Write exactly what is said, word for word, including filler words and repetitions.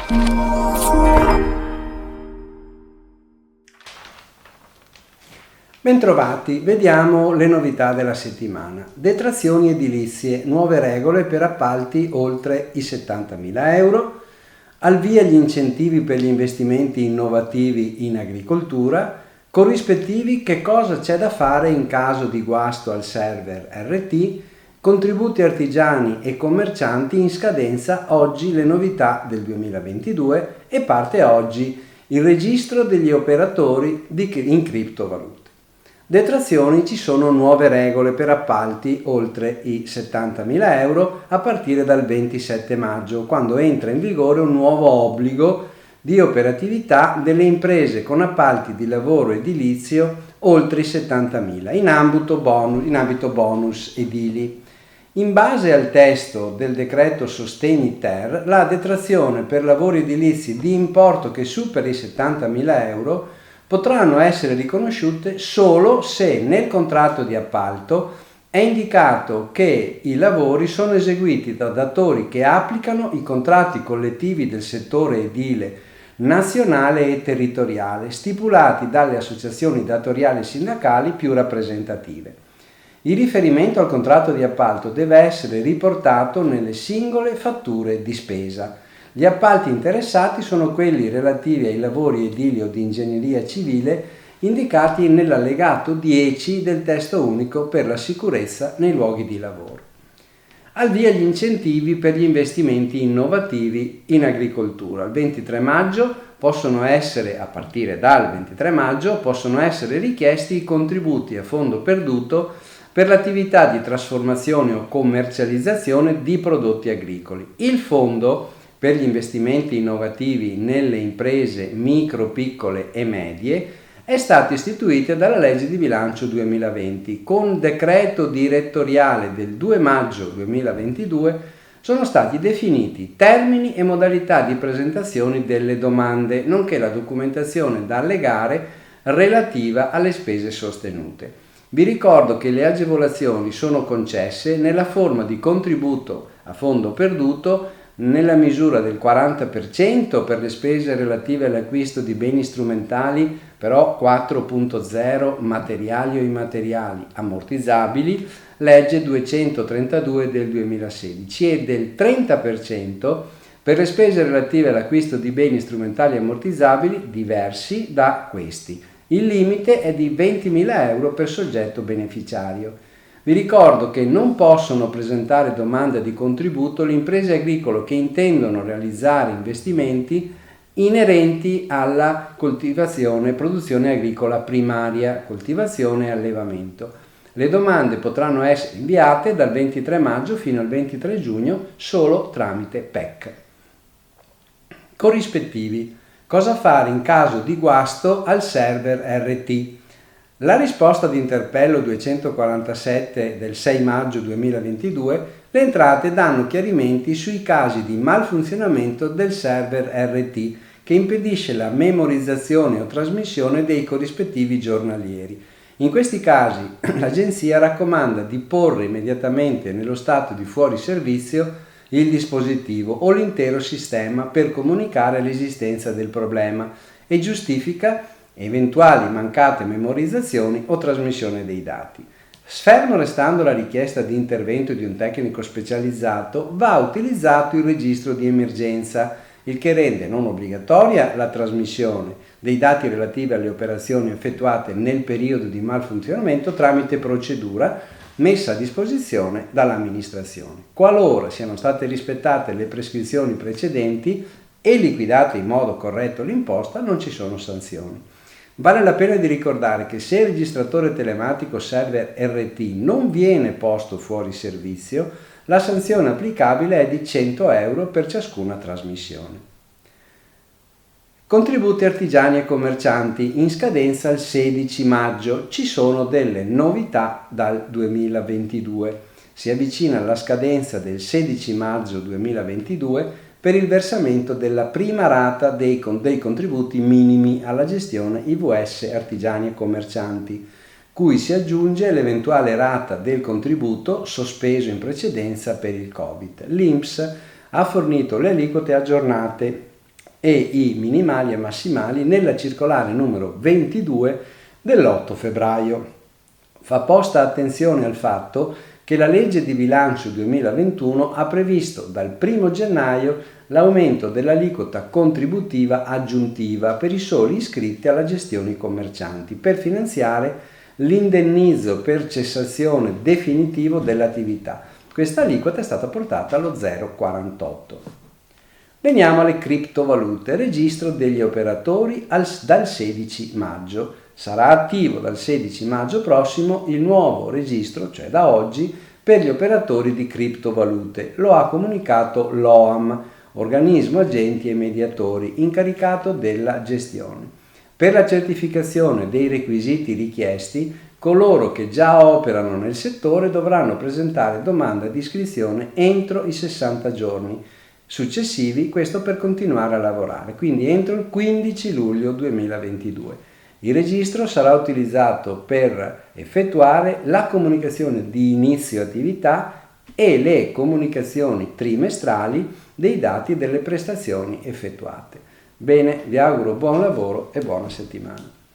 Bentrovati, vediamo le novità della settimana. Detrazioni edilizie, nuove regole per appalti oltre i settantamila euro, al via gli incentivi per gli investimenti innovativi in agricoltura, corrispettivi che cosa c'è da fare in caso di guasto al server R T, contributi artigiani e commercianti in scadenza oggi le novità del duemilaventidue e parte oggi il registro degli operatori di, in criptovalute. Detrazioni, ci sono nuove regole per appalti oltre i settantamila euro a partire dal ventisette maggio, quando entra in vigore un nuovo obbligo di operatività delle imprese con appalti di lavoro edilizio oltre i settantamila in ambito bonus, in ambito bonus edili. In base al testo del decreto Sostegni Ter, la detrazione per lavori edilizi di importo che superi i settantamila euro potranno essere riconosciute solo se nel contratto di appalto è indicato che i lavori sono eseguiti da datori che applicano i contratti collettivi del settore edile nazionale e territoriale stipulati dalle associazioni datoriali sindacali più rappresentative. Il riferimento al contratto di appalto deve essere riportato nelle singole fatture di spesa. Gli appalti interessati sono quelli relativi ai lavori edili o di ingegneria civile indicati nell'allegato dieci del testo unico per la sicurezza nei luoghi di lavoro. Al via gli incentivi per gli investimenti innovativi in agricoltura. Il ventitré maggio possono essere, a partire dal ventitré maggio, possono essere richiesti i contributi a fondo perduto per l'attività di trasformazione o commercializzazione di prodotti agricoli. Il fondo per gli investimenti innovativi nelle imprese micro, piccole e medie è stato istituito dalla legge di bilancio duemilaventi. Con decreto direttoriale del due maggio duemilaventidue sono stati definiti termini e modalità di presentazione delle domande, nonché la documentazione da allegare relativa alle spese sostenute. Vi ricordo che le agevolazioni sono concesse nella forma di contributo a fondo perduto nella misura del quaranta per cento per le spese relative all'acquisto di beni strumentali, però quattro punto zero materiali o immateriali ammortizzabili, legge duecentotrentadue del duemilasedici, e del trenta per cento per le spese relative all'acquisto di beni strumentali ammortizzabili diversi da questi. Il limite è di ventimila euro per soggetto beneficiario. Vi ricordo che non possono presentare domanda di contributo le imprese agricole che intendono realizzare investimenti inerenti alla coltivazione e produzione agricola primaria, coltivazione e allevamento. Le domande potranno essere inviate dal ventitré maggio fino al ventitré giugno solo tramite P E C. Corrispettivi. Cosa fare in caso di guasto al server R T? La risposta di interpello duecentoquarantasette del sei maggio duemilaventidue, le entrate danno chiarimenti sui casi di malfunzionamento del server R T che impedisce la memorizzazione o trasmissione dei corrispettivi giornalieri. In questi casi l'agenzia raccomanda di porre immediatamente nello stato di fuori servizio il dispositivo o l'intero sistema per comunicare l'esistenza del problema e giustifica eventuali mancate memorizzazioni o trasmissione dei dati. Fermo restando la richiesta di intervento di un tecnico specializzato, va utilizzato il registro di emergenza, il che rende non obbligatoria la trasmissione dei dati relativi alle operazioni effettuate nel periodo di malfunzionamento tramite procedura messa a disposizione dall'amministrazione. Qualora siano state rispettate le prescrizioni precedenti e liquidata in modo corretto l'imposta, non ci sono sanzioni. Vale la pena di ricordare che se il registratore telematico server R T non viene posto fuori servizio, la sanzione applicabile è di cento euro per ciascuna trasmissione. Contributi artigiani e commercianti in scadenza il sedici maggio. Ci sono delle novità dal duemilaventidue. Si avvicina la scadenza del sedici maggio duemilaventidue per il versamento della prima rata dei, dei contributi minimi alla gestione I V S artigiani e commercianti, cui si aggiunge l'eventuale rata del contributo sospeso in precedenza per il Covid. L'I N P S ha fornito le aliquote aggiornate e i minimali e massimali nella circolare numero ventidue dell'otto febbraio. Fa posta attenzione al fatto che la legge di bilancio duemilaventuno ha previsto dal primo gennaio l'aumento dell'aliquota contributiva aggiuntiva per i soli iscritti alla gestione commercianti per finanziare l'indennizzo per cessazione definitivo dell'attività. Questa aliquota è stata portata allo zero virgola quarantotto. Veniamo alle criptovalute. Registro degli operatori al, dal sedici maggio. Sarà attivo dal sedici maggio prossimo il nuovo registro, cioè da oggi, per gli operatori di criptovalute. Lo ha comunicato l'O A M, organismo agenti e mediatori, incaricato della gestione. Per la certificazione dei requisiti richiesti, coloro che già operano nel settore dovranno presentare domanda di iscrizione entro i sessanta giorni successivi, questo per continuare a lavorare, quindi entro il quindici luglio duemilaventidue. Il registro sarà utilizzato per effettuare la comunicazione di inizio attività e le comunicazioni trimestrali dei dati delle prestazioni effettuate. Bene, vi auguro buon lavoro e buona settimana.